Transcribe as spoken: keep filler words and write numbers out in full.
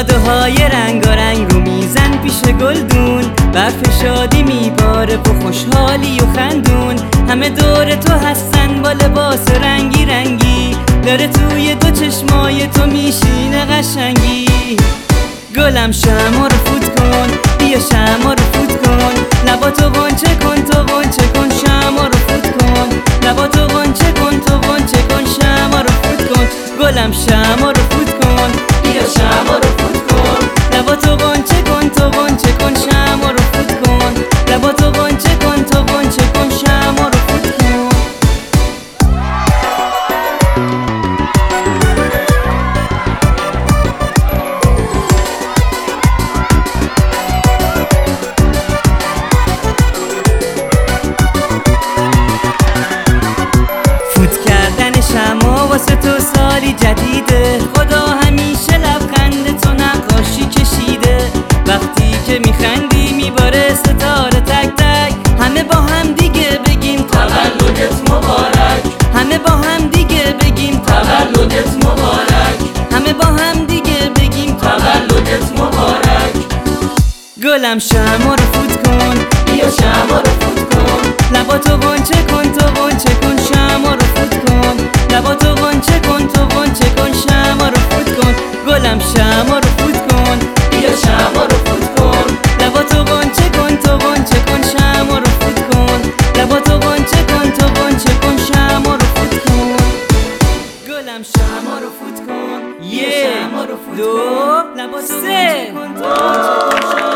کادوهای رنگارنگ رو میزن پیش گلدون، برف شادی میباره و خوشحالی و خندون. همه دور تو هستن با لباس رنگی رنگی، داره توی دو چشمای تو میشینه قشنگی. گلم شمع رو فوت کن، بیا شمع رو فوت کن، لباتو غنچه کن تو غنچه کن، شمع رو فوت کن، لباتو غنچه کن تو غنچه کن، شمع رو فوت کن. گلم شمع رو فوت کن، بیا شمع رو فوت کن، لباتو غنچه کن تو غنچه کن، شمع رو فوت کن، لباتو غنچه کن تو غنچه کن، شمع رو فوت کن. شمع واسه تو سالی جدیده، خدا همیشه لبخند تو نقاشی کشیده. وقتی که میخندی میباره ستاره تک تک، همه با هم دیگه بگیم تولدت مبارک، همه با هم دیگه بگیم تولدت مبارک، همه با هم دیگه بگیم تولدت مبارک. گلم شمع رو فوت کن، بیا شمع رو فوت کن، لباتو غنچه کن تو غنچه کن، شمع رو فوت کن، لباتو غنچه کن تو غنچه کن، شمع رو فوت کن. گلم شمع رو فوت کن، بیا شمع رو فوت کن، لباتو غنچه کن تو غنچه کن، شمع رو فوت کن، لباتو غنچه کن تو غنچه کن، شمع رو فوت کن. گلم شمع رو فوت کن، یک دو سه.